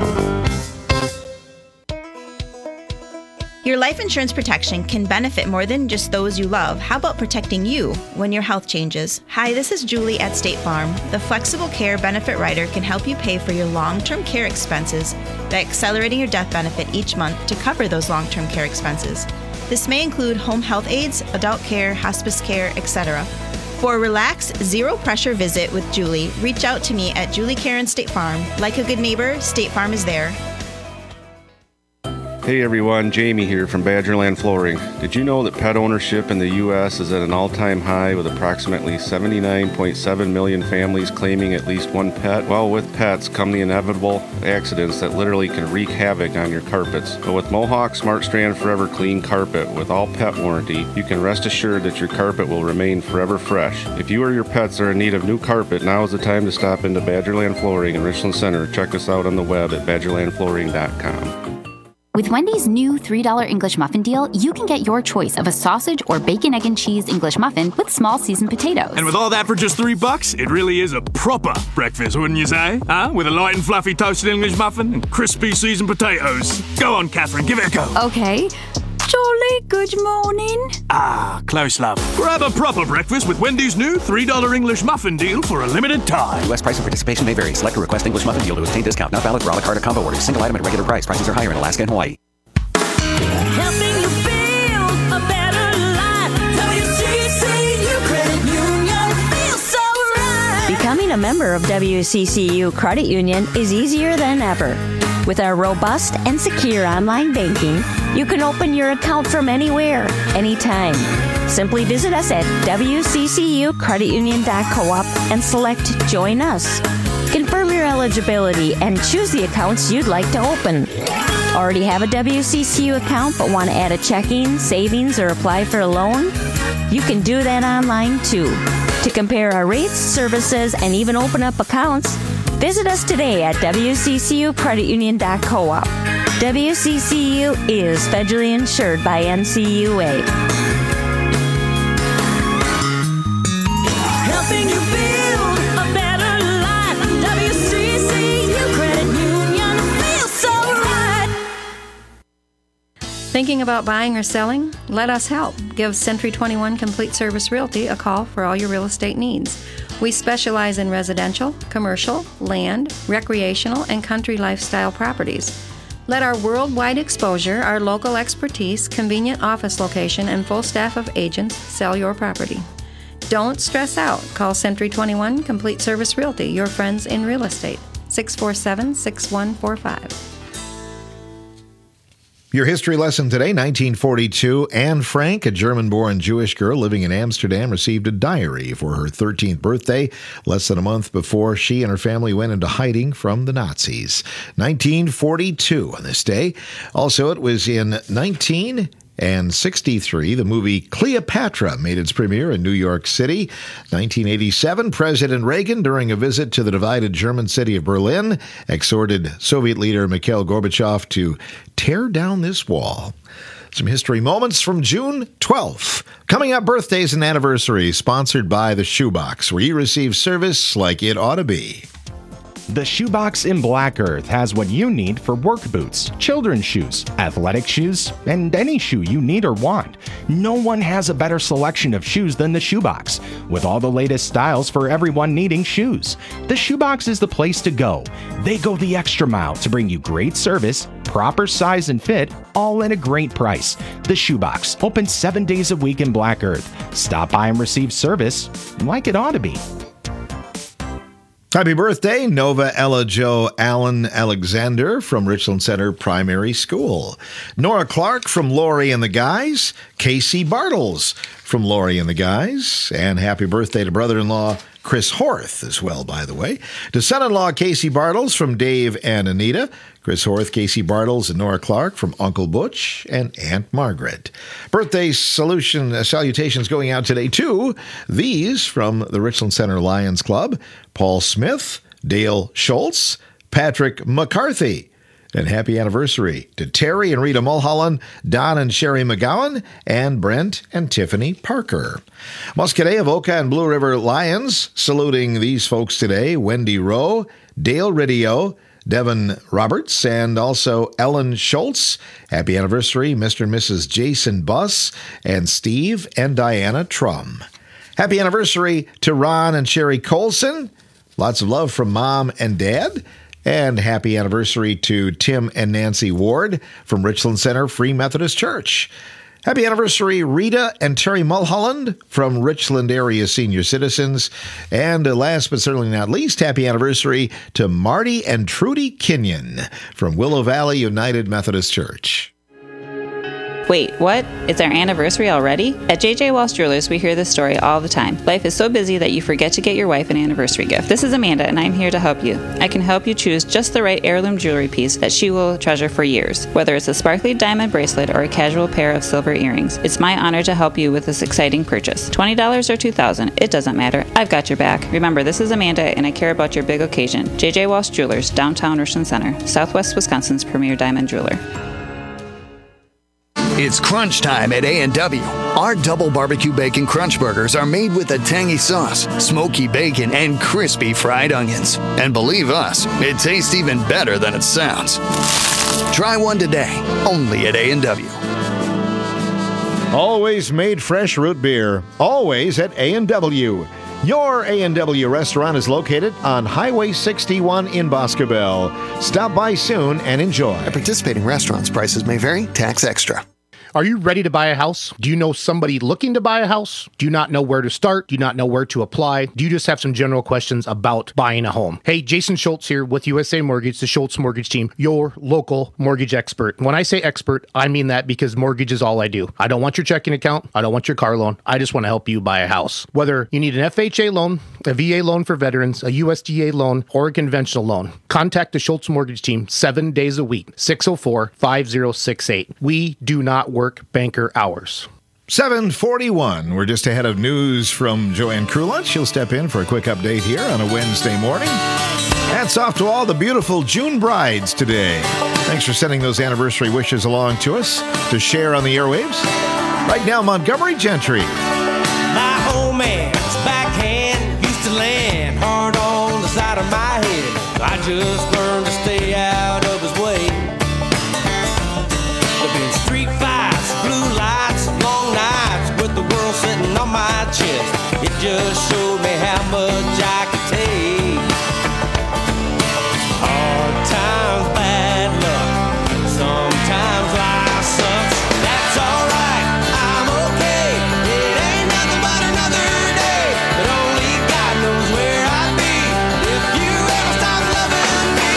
Your life insurance protection can benefit more than just those you love. How about protecting you when your health changes? Hi, this is Julie at State Farm. The Flexible Care Benefit Rider can help you pay for your long-term care expenses by accelerating your death benefit each month to cover those long-term care expenses. This may include home health aides, adult care, hospice care, et cetera. For a relaxed, zero-pressure visit with Julie, reach out to me at Julie Care and State Farm. Like a good neighbor, State Farm is there. Hey everyone, Jamie here from Badgerland Flooring. Did you know that pet ownership in the U S is at an all-time high with approximately seventy-nine point seven million families claiming at least one pet? Well, with pets come the inevitable accidents that literally can wreak havoc on your carpets. But with Mohawk Smart Strand Forever Clean Carpet with all pet warranty, you can rest assured that your carpet will remain forever fresh. If you or your pets are in need of new carpet, now is the time to stop into Badgerland Flooring in Richland Center. Check us out on the web at badgerland flooring dot com. With Wendy's new three dollar English muffin deal, you can get your choice of a sausage or bacon, egg, and cheese English muffin with small seasoned potatoes. And with all that for just three bucks, it really is a proper breakfast, wouldn't you say? Huh? With a light and fluffy toasted English muffin and crispy seasoned potatoes. Go on, Catherine, give it a go. Okay. Jolly good morning. Ah, close, love. Grab a proper breakfast with Wendy's new three dollar English muffin deal for a limited time. U S price and participation may vary. Select a request English muffin deal to obtain discount. Not valid for a la carte or combo orders. Single item at regular price. Prices are higher in Alaska and Hawaii. Helping you build a better life. W C C U Credit Union feels so right. Becoming a member of W C C U Credit Union is easier than ever. With our robust and secure online banking, you can open your account from anywhere, anytime. Simply visit us at W C C U credit union dot coop and select Join Us. Confirm your eligibility and choose the accounts you'd like to open. Already have a W C C U account but want to add a checking, savings, or apply for a loan? You can do that online too. To compare our rates, services, and even open up accounts, visit us today at W C C U credit union dot coop. W C C U is federally insured by N C U A. Helping you build a better life. W C C U Credit Union feels so right. Thinking about buying or selling? Let us help. Give Century twenty-one Complete Service Realty a call for all your real estate needs. We specialize in residential, commercial, land, recreational, and country lifestyle properties. Let our worldwide exposure, our local expertise, convenient office location, and full staff of agents sell your property. Don't stress out. Call Century twenty-one Complete Service Realty, your friends in real estate. six four seven, six one four five. Your history lesson today, nineteen forty-two. Anne Frank, a German-born Jewish girl living in Amsterdam, received a diary for her thirteenth birthday, less than a month before she and her family went into hiding from the Nazis. nineteen forty-two on this day. Also, it was in nineteen sixty-three, the movie Cleopatra made its premiere in New York City. nineteen eighty-seven, President Reagan, during a visit to the divided German city of Berlin, exhorted Soviet leader Mikhail Gorbachev to tear down this wall. Some history moments from June twelfth. Coming up, birthdays and anniversaries, sponsored by the Shoebox, where you receive service like it ought to be. The Shoebox in Black Earth has what you need for work boots, children's shoes, athletic shoes, and any shoe you need or want. No one has a better selection of shoes than the Shoebox, with all the latest styles for everyone needing shoes. The Shoebox is the place to go. They go the extra mile to bring you great service, proper size and fit, all at a great price. The Shoebox, open seven days a week in Black Earth. Stop by and receive service like it ought to be. Happy birthday, Nova Ella Jo Allen Alexander from Richland Center Primary School. Nora Clark from Lori and the Guys. Casey Bartles from Lori and the Guys. And happy birthday to brother-in-law Chris Horth as well, by the way. To son-in-law Casey Bartles from Dave and Anita. Chris Horth, Casey Bartles, and Nora Clark from Uncle Butch and Aunt Margaret. Birthday solution uh, salutations going out today, too. These from the Richland Center Lions Club. Paul Smith, Dale Schultz, Patrick McCarthy. And happy anniversary to Terry and Rita Mulholland, Don and Sherry McGowan, and Brent and Tiffany Parker. Muscadet, Avoca, and Blue River Lions saluting these folks today. Wendy Rowe, Dale Ridio, Devin Roberts, and also Ellen Schultz. Happy anniversary, Mister and Missus Jason Buss, and Steve and Diana Trum. Happy anniversary to Ron and Sherry Colson. Lots of love from Mom and Dad. And happy anniversary to Tim and Nancy Ward from Richland Center Free Methodist Church. Happy anniversary, Rita and Terry Mulholland from Richland Area Senior Citizens. And last but certainly not least, happy anniversary to Marty and Trudy Kenyon from Willow Valley United Methodist Church. Wait, what? It's our anniversary already? At J J Walsh Jewelers, we hear this story all the time. Life is so busy that you forget to get your wife an anniversary gift. This is Amanda, and I'm here to help you. I can help you choose just the right heirloom jewelry piece that she will treasure for years. Whether it's a sparkly diamond bracelet or a casual pair of silver earrings, it's my honor to help you with this exciting purchase. twenty dollars or two thousand dollars, it doesn't matter. I've got your back. Remember, this is Amanda, and I care about your big occasion. J J Walsh Jewelers, downtown Richland Center, Southwest Wisconsin's premier diamond jeweler. It's crunch time at A and W. Our double barbecue bacon crunch burgers are made with a tangy sauce, smoky bacon, and crispy fried onions. And believe us, it tastes even better than it sounds. Try one today, only at A and W. Always made fresh root beer, always at A and W. Your A and W restaurant is located on Highway sixty-one in Boscobel. Stop by soon and enjoy. At participating restaurants, prices may vary, tax extra. Are you ready to buy a house? Do you know somebody looking to buy a house? Do you not know where to start? Do you not know where to apply? Do you just have some general questions about buying a home? Hey, Jason Schultz here with U S A Mortgage, the Schultz Mortgage Team, your local mortgage expert. When I say expert, I mean that because mortgage is all I do. I don't want your checking account. I don't want your car loan. I just want to help you buy a house. Whether you need an F H A loan, a V A loan for veterans, a U S D A loan, or a conventional loan, contact the Schultz Mortgage Team seven days a week, six oh four, five oh six eight. We do not work banker hours. seven forty-one. We're just ahead of news from Joanne Krulunch. She'll step in for a quick update here on a Wednesday morning. Hats off to all the beautiful June brides today. Thanks for sending those anniversary wishes along to us to share on the airwaves. Right now, Montgomery Gentry. My old man's backhand used to land hard on the side of my head. I just learned to stay out of his way. There've been street fights, blue lights, long nights with the world sitting on my chest. It just showed me how much I could take. Hard times, bad luck, sometimes life sucks. That's alright, I'm okay. It ain't nothing but another day, but only God knows where I'd be if you ever stop loving me.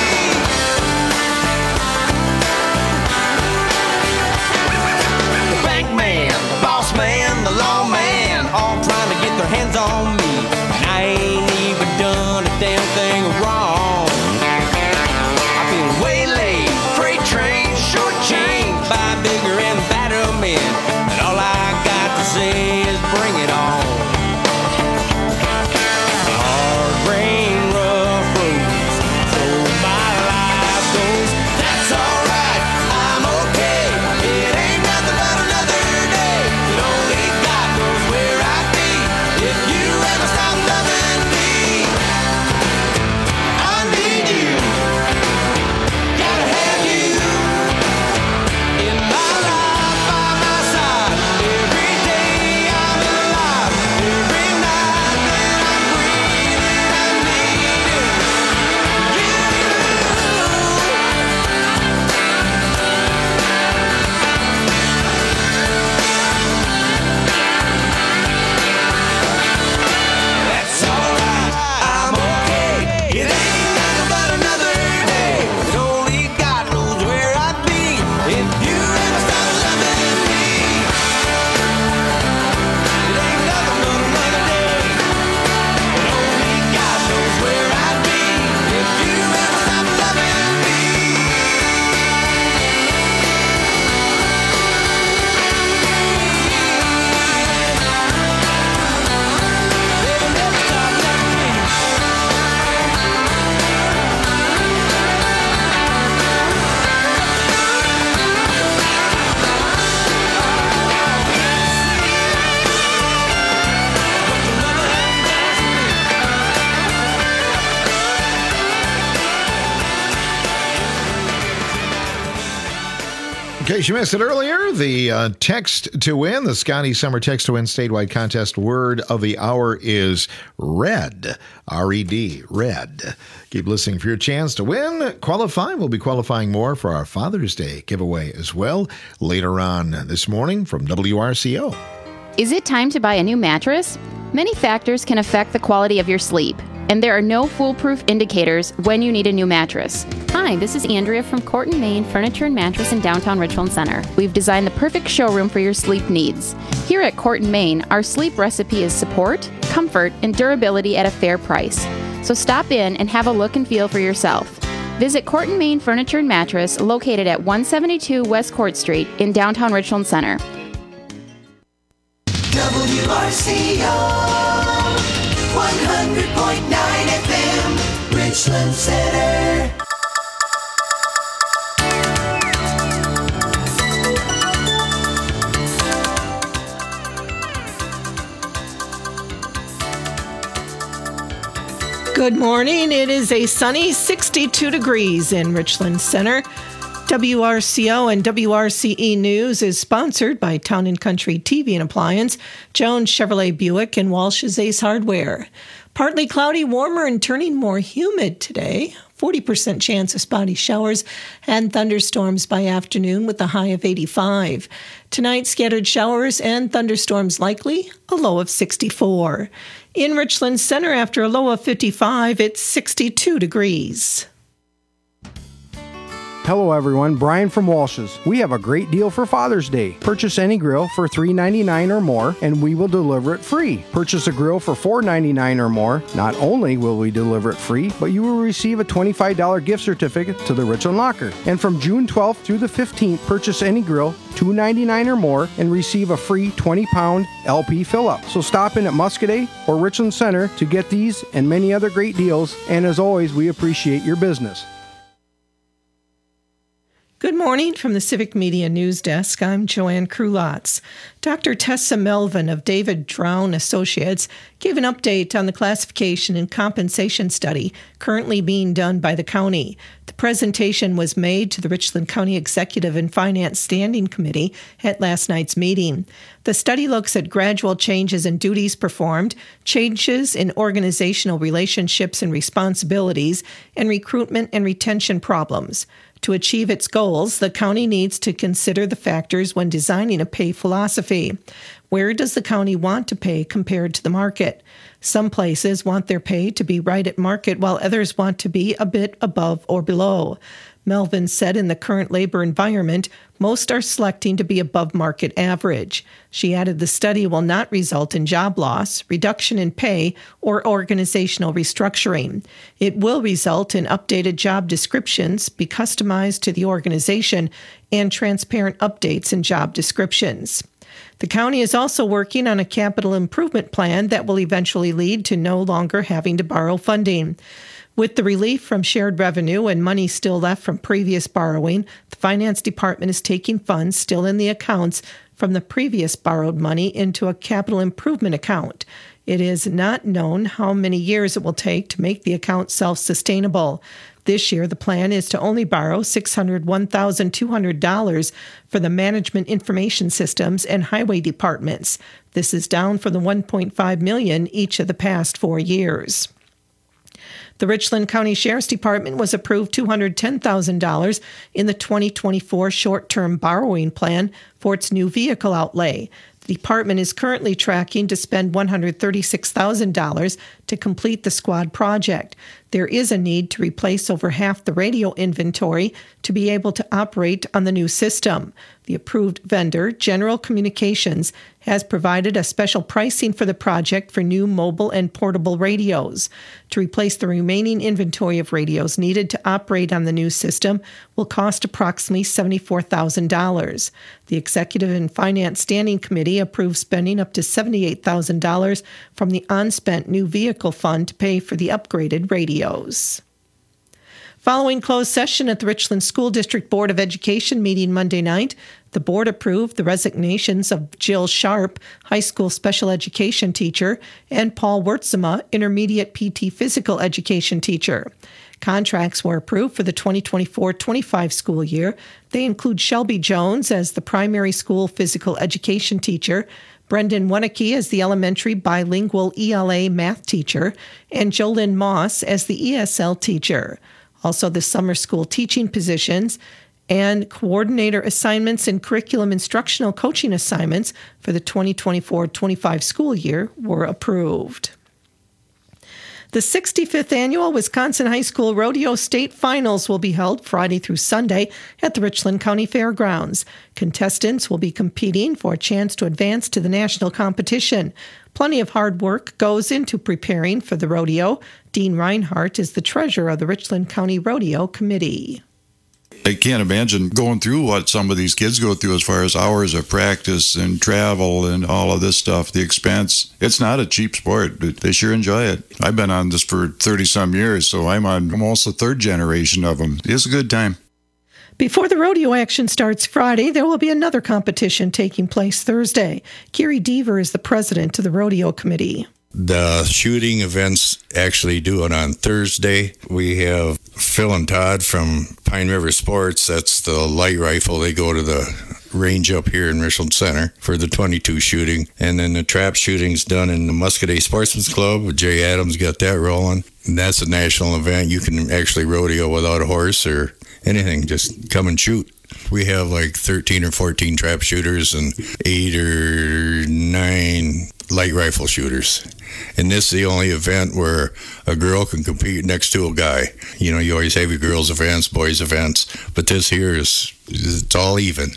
The bank man, the boss man, the law man, all trying to get their hands on me. And I ain't even done a damn thing wrong. I've been waylaid, freight train, short chain by bigger and badder men. And all I got to say is bring it on. Hard rain, rough roads, so my life goes. That's alright, I'm okay. It ain't nothing but another day, but only God knows where I'd be if you ever stop loving me. I need you, gotta have you in my life, by my side. Every day I'm alive, every night that I'm breathing, I need you. That's alright, I'm okay. It ain't nothing but another day, but only God knows where I'd be if you ever stop loving me. It ain't nothing but another day, but only God knows where I'd be if you ever stop loving me. They'll never stop loving me. In case you missed it earlier, the uh, text to win, the Scotty Summer Text to Win statewide contest word of the hour is red. R E D, red. Keep listening for your chance to win. Qualify. We'll be qualifying more for our Father's Day giveaway as well later on this morning from W R C O. Is it time to buy a new mattress? Many factors can affect the quality of your sleep, and there are no foolproof indicators when you need a new mattress. Hi, this is Andrea from Corton, Maine Furniture and Mattress in downtown Richland Center. We've designed the perfect showroom for your sleep needs. Here at Corton, Maine, our sleep recipe is support, comfort, and durability at a fair price. So stop in and have a look and feel for yourself. Visit Corton, Maine Furniture and Mattress, located at one seventy-two West Court Street in downtown Richland Center. W R C O one hundred point nine F M, Richland Center. Good morning. It is a sunny sixty-two degrees in Richland Center. W R C O and W R C E News is sponsored by Town and Country T V and Appliance, Jones Chevrolet Buick, and Walsh's Ace Hardware. Partly cloudy, warmer, and turning more humid today. forty percent chance of spotty showers and thunderstorms by afternoon with a high of eighty-five. Tonight, scattered showers and thunderstorms likely, a low of sixty-four. In Richland Center, after a low of fifty-five, it's sixty-two degrees. Hello everyone, Brian from Walsh's. We have a great deal for Father's Day. Purchase any grill for three ninety-nine or more and we will deliver it free. Purchase a grill for four ninety-nine or more. Not only will we deliver it free, but you will receive a twenty-five dollars gift certificate to the Richland Locker. And from June twelfth through the fifteenth, purchase any grill two ninety-nine or more and receive a free twenty pound L P fill-up. So stop in at Muscadet or Richland Center to get these and many other great deals. And as always, we appreciate your business. Good morning from the Civic Media News Desk. I'm Joanne Krulotz. Doctor Tessa Melvin of David Drown Associates gave an update on the classification and compensation study currently being done by the county. The presentation was made to the Richland County Executive and Finance Standing Committee at last night's meeting. The study looks at gradual changes in duties performed, changes in organizational relationships and responsibilities, and recruitment and retention problems. To achieve its goals, the county needs to consider the factors when designing a pay philosophy. Where does the county want to pay compared to the market? Some places want their pay to be right at market, while others want to be a bit above or below. Melvin said in the current labor environment, most are selecting to be above market average. She added the study will not result in job loss, reduction in pay, or organizational restructuring. It will result in updated job descriptions, be customized to the organization, and transparent updates in job descriptions. The county is also working on a capital improvement plan that will eventually lead to no longer having to borrow funding. With the relief from shared revenue and money still left from previous borrowing, the Finance Department is taking funds still in the accounts from the previous borrowed money into a capital improvement account. It is not known how many years it will take to make the account self-sustainable. This year, the plan is to only borrow six hundred one thousand two hundred dollars for the management information systems and highway departments. This is down from the one point five million dollars each of the past four years. The Richland County Sheriff's Department was approved two hundred ten thousand dollars in the twenty twenty-four short-term borrowing plan for its new vehicle outlay. The department is currently tracking to spend one hundred thirty-six thousand dollars to complete the squad project. There is a need to replace over half the radio inventory to be able to operate on the new system. The approved vendor, General Communications, has provided a special pricing for the project for new mobile and portable radios. To replace the remaining inventory of radios needed to operate on the new system will cost approximately seventy-four thousand dollars. The Executive and Finance Standing Committee approved spending up to seventy-eight thousand dollars from the unspent new vehicle fund to pay for the upgraded radios. Following closed session at the Richland School District Board of Education meeting Monday night, the board approved the resignations of Jill Sharp, high school special education teacher, and Paul Wurtzema, intermediate P T physical education teacher. Contracts were approved for the twenty twenty-four twenty-five school year. They include Shelby Jones as the primary school physical education teacher, Brendan Wonicky as the elementary bilingual E L A math teacher, and Jolynn Moss as the E S L teacher. Also, the summer school teaching positions and coordinator assignments and curriculum instructional coaching assignments for the twenty twenty-four twenty-five school year were approved. The sixty-fifth Annual Wisconsin High School Rodeo State Finals will be held Friday through Sunday at the Richland County Fairgrounds. Contestants will be competing for a chance to advance to the national competition. Plenty of hard work goes into preparing for the rodeo. Dean Reinhardt is the treasurer of the Richland County Rodeo Committee. I can't imagine going through what some of these kids go through as far as hours of practice and travel and all of this stuff, the expense. It's not a cheap sport, but they sure enjoy it. I've been on this for thirty-some years, so I'm on almost the third generation of them. It's a good time. Before the rodeo action starts Friday, there will be another competition taking place Thursday. Gary Deaver is the president of the rodeo committee. The shooting events actually do it on Thursday. We have Phil and Todd from Pine River Sports. That's the light rifle. They go to the range up here in Richland Center for the twenty-two shooting. And then the trap shooting's done in the Muscadet Sportsman's Club. Jay Adams got that rolling. And that's a national event. You can actually rodeo without a horse or anything. Just come and shoot. We have like thirteen or fourteen trap shooters and eight or nine light rifle shooters. And this is the only event where a girl can compete next to a guy. You know, you always have your girls' events, boys' events, but this here is, it's all even.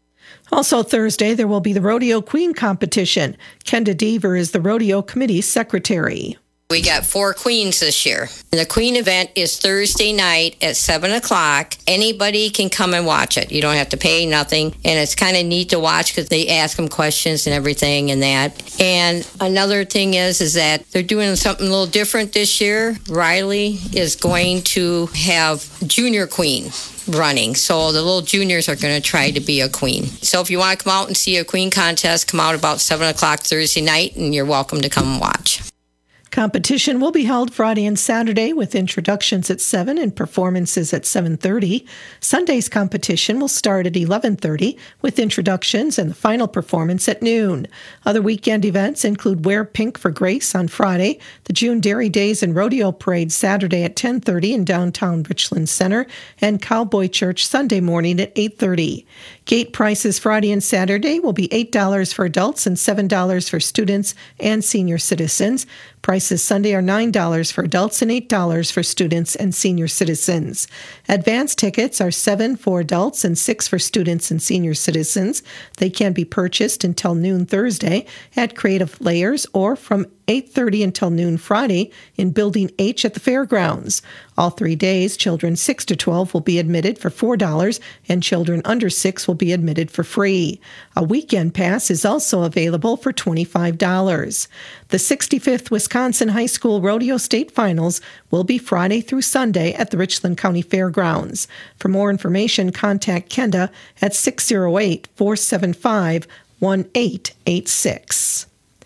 Also Thursday, there will be the Rodeo Queen competition. Kenda Deaver is the Rodeo Committee Secretary. We got four queens this year. The queen event is Thursday night at seven o'clock. Anybody can come and watch it. You don't have to pay nothing. And it's kind of neat to watch because they ask them questions and everything and that. And another thing is, is that they're doing something a little different this year. Riley is going to have junior queen running. So the little juniors are going to try to be a queen. So if you want to come out and see a queen contest, come out about seven o'clock Thursday night and you're welcome to come and watch. Competition will be held Friday and Saturday with introductions at seven and performances at seven thirty. Sunday's competition will start at eleven thirty with introductions and the final performance at noon. Other weekend events include Wear Pink for Grace on Friday, the June Dairy Days and Rodeo Parade Saturday at ten thirty in downtown Richland Center, and Cowboy Church Sunday morning at eight thirty. Gate prices Friday and Saturday will be eight dollars for adults and seven dollars for students and senior citizens. Prices Sunday are nine dollars for adults and eight dollars for students and senior citizens. Advance tickets are seven dollars for adults and six dollars for students and senior citizens. They can be purchased until noon Thursday at Creative Layers or from eight thirty until noon Friday in Building H at the Fairgrounds. All three days, children six to twelve will be admitted for four dollars and children under six will be admitted for free. A weekend pass is also available for twenty-five dollars. The sixty-fifth Wisconsin High School Rodeo State Finals will be Friday through Sunday at the Richland County Fairgrounds. For more information, contact Kenda at six oh eight, four seven five, one eight eight six.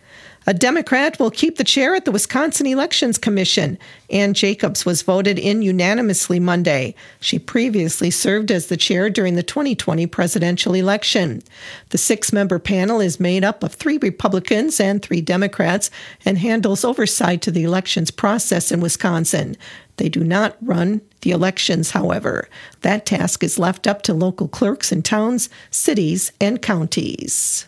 A Democrat will keep the chair at the Wisconsin Elections Commission. Ann Jacobs was voted in unanimously Monday. She previously served as the chair during the twenty twenty presidential election. The six-member panel is made up of three Republicans and three Democrats and handles oversight to the elections process in Wisconsin. They do not run the elections, however. That task is left up to local clerks in towns, cities, and counties.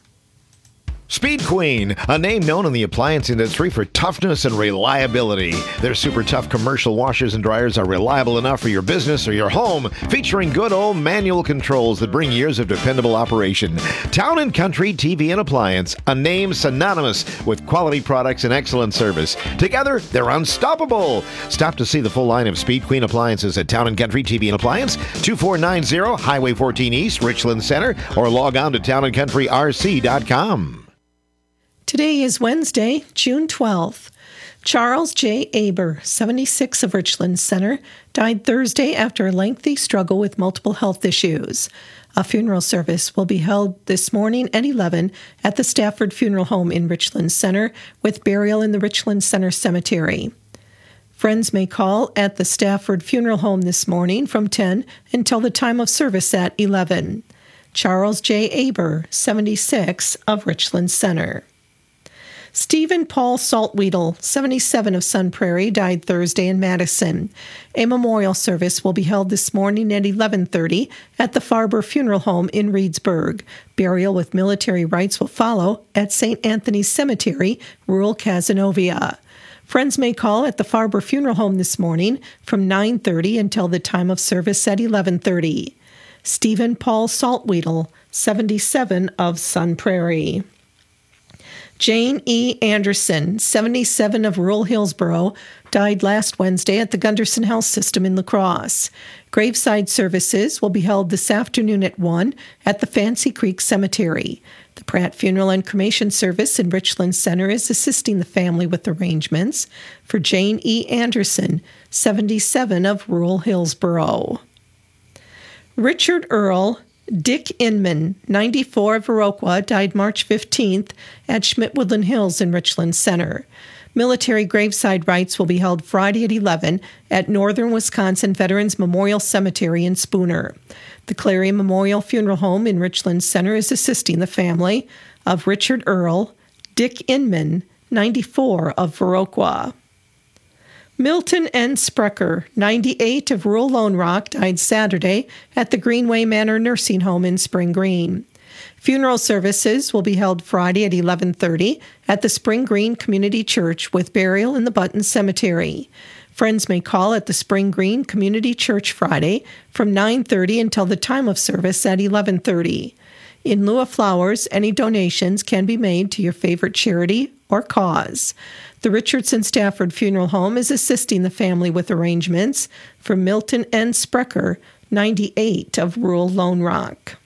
Speed Queen, a name known in the appliance industry for toughness and reliability. Their super tough commercial washers and dryers are reliable enough for your business or your home, featuring good old manual controls that bring years of dependable operation. Town and Country T V and Appliance, a name synonymous with quality products and excellent service. Together, they're unstoppable. Stop to see the full line of Speed Queen appliances at Town and Country T V and Appliance, two four nine zero Highway fourteen East, Richland Center, or log on to town and country r c dot com. Today is Wednesday, June twelfth. Charles J. Aber, seventy-six, of Richland Center, died Thursday after a lengthy struggle with multiple health issues. A funeral service will be held this morning at eleven at the Stafford Funeral Home in Richland Center, with burial in the Richland Center Cemetery. Friends may call at the Stafford Funeral Home this morning from ten until the time of service at eleven. Charles J. Aber, seventy-six, of Richland Center. Stephen Paul Saltweedle, seventy-seven, of Sun Prairie, died Thursday in Madison. A memorial service will be held this morning at eleven thirty at the Farber Funeral Home in Reedsburg. Burial with military rites will follow at Saint Anthony's Cemetery, rural Cazenovia. Friends may call at the Farber Funeral Home this morning from nine thirty until the time of service at eleven thirty. Stephen Paul Saltweedle, seventy-seven, of Sun Prairie. Jane E. Anderson, seventy-seven, of rural Hillsboro, died last Wednesday at the Gunderson Health System in La Crosse. Graveside services will be held this afternoon at one at the Fancy Creek Cemetery. The Pratt Funeral and Cremation Service in Richland Center is assisting the family with arrangements for Jane E. Anderson, seventy-seven, of rural Hillsboro. Richard Earl Dick Inman, ninety-four, of Iroquois, died March fifteenth at Schmidt Woodland Hills in Richland Center. Military graveside rites will be held Friday at eleven at Northern Wisconsin Veterans Memorial Cemetery in Spooner. The Clarion Memorial Funeral Home in Richland Center is assisting the family of Richard Earl, Dick Inman, ninety-four, of Viroqua. Milton N. Sprecher, ninety-eight, of rural Lone Rock, died Saturday at the Greenway Manor Nursing Home in Spring Green. Funeral services will be held Friday at eleven thirty at the Spring Green Community Church with burial in the Button Cemetery. Friends may call at the Spring Green Community Church Friday from nine thirty until the time of service at eleven thirty. In lieu of flowers, any donations can be made to your favorite charity or cause. The Richardson Stafford Funeral Home is assisting the family with arrangements for Milton N. Sprecher, ninety-eight, of rural Lone Rock.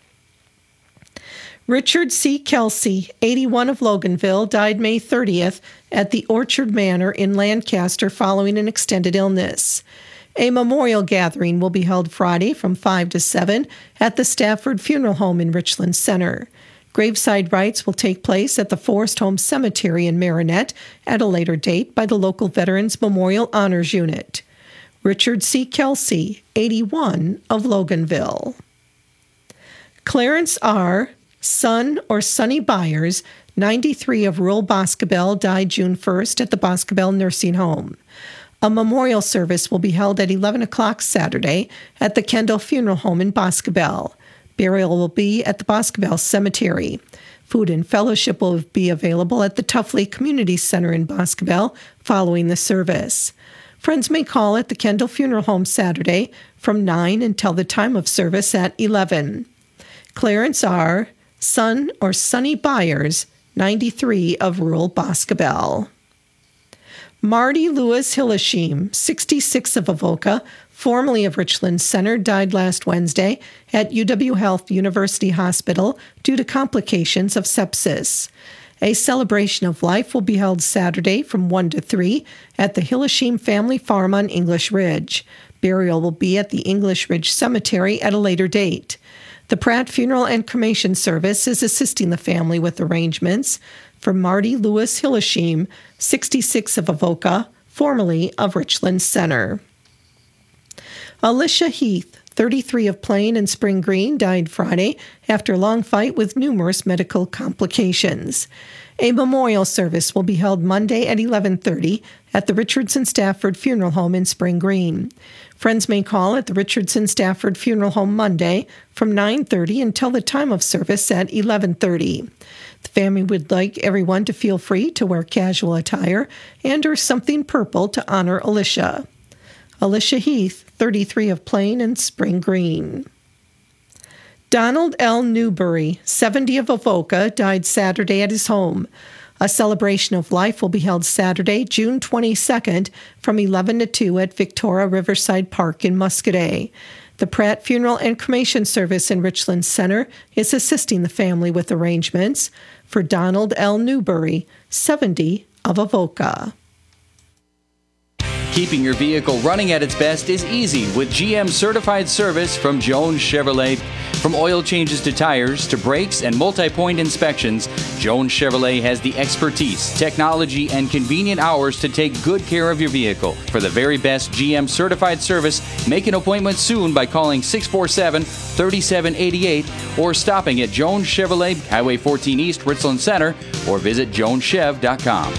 Richard C. Kelsey, eighty-one, of Loganville, died May thirtieth at the Orchard Manor in Lancaster following an extended illness. A memorial gathering will be held Friday from five to seven at the Stafford Funeral Home in Richland Center. Graveside rites will take place at the Forest Home Cemetery in Marinette at a later date by the local Veterans Memorial Honors Unit. Richard C. Kelsey, eighty-one, of Loganville. Clarence R. Son or Sonny Byers, ninety-three, of rural Boscobel, died June first at the Boscobel Nursing Home. A memorial service will be held at eleven o'clock Saturday at the Kendall Funeral Home in Boscobel. Burial will be at the Boscobel Cemetery. Food and fellowship will be available at the Tuffley Community Center in Boscobel following the service. Friends may call at the Kendall Funeral Home Saturday from nine until the time of service at eleven. Clarence R. Son or Sonny Byers, ninety-three, of rural Boscobel. Marty Lewis Hillesheim, sixty-six, of Avoca, formerly of Richland Center, died last Wednesday at U W Health University Hospital due to complications of sepsis. A celebration of life will be held Saturday from one to three at the Hillesheim Family Farm on English Ridge. Burial will be at the English Ridge Cemetery at a later date. The Pratt Funeral and Cremation Service is assisting the family with arrangements for Marty Lewis Hillesheim, sixty-six, of Avoca, formerly of Richland Center. Alicia Heath, thirty-three, of Plain and Spring Green, died Friday after a long fight with numerous medical complications. A memorial service will be held Monday at eleven thirty at the Richardson Stafford Funeral Home in Spring Green. Friends may call at the Richardson Stafford Funeral Home Monday from nine thirty until the time of service at eleven thirty. The family would like everyone to feel free to wear casual attire and or something purple to honor Alicia. Alicia Heath, thirty-three, of Plain and Spring Green. Donald L. Newbury, seventy, of Avoca, died Saturday at his home. A celebration of life will be held Saturday, June twenty-second, from eleven to two at Victoria Riverside Park in Muscadet. The Pratt Funeral and Cremation Service in Richland Center is assisting the family with arrangements for Donald L. Newbury, seventy, of Avoca. Keeping your vehicle running at its best is easy with G M certified service from Jones Chevrolet. From oil changes to tires to brakes and multi-point inspections, Jones Chevrolet has the expertise, technology, and convenient hours to take good care of your vehicle. For the very best G M certified service, make an appointment soon by calling six four seven, three seven eight eight or stopping at Jones Chevrolet, Highway fourteen East, Richland Center, or visit jones chev dot com.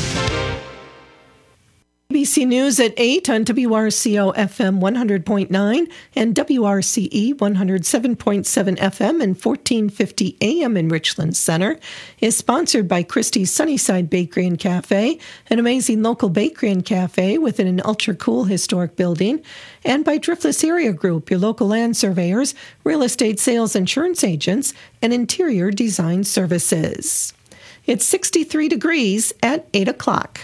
A B C News at eight on W R C O F M one hundred point nine and W R C E one oh seven point seven F M and fourteen fifty A M in Richland Center is sponsored by Christie's Sunnyside Bakery and Cafe, an amazing local bakery and cafe within an ultra-cool historic building, and by Driftless Area Group, your local land surveyors, real estate sales insurance agents, and interior design services. It's sixty-three degrees at eight o'clock.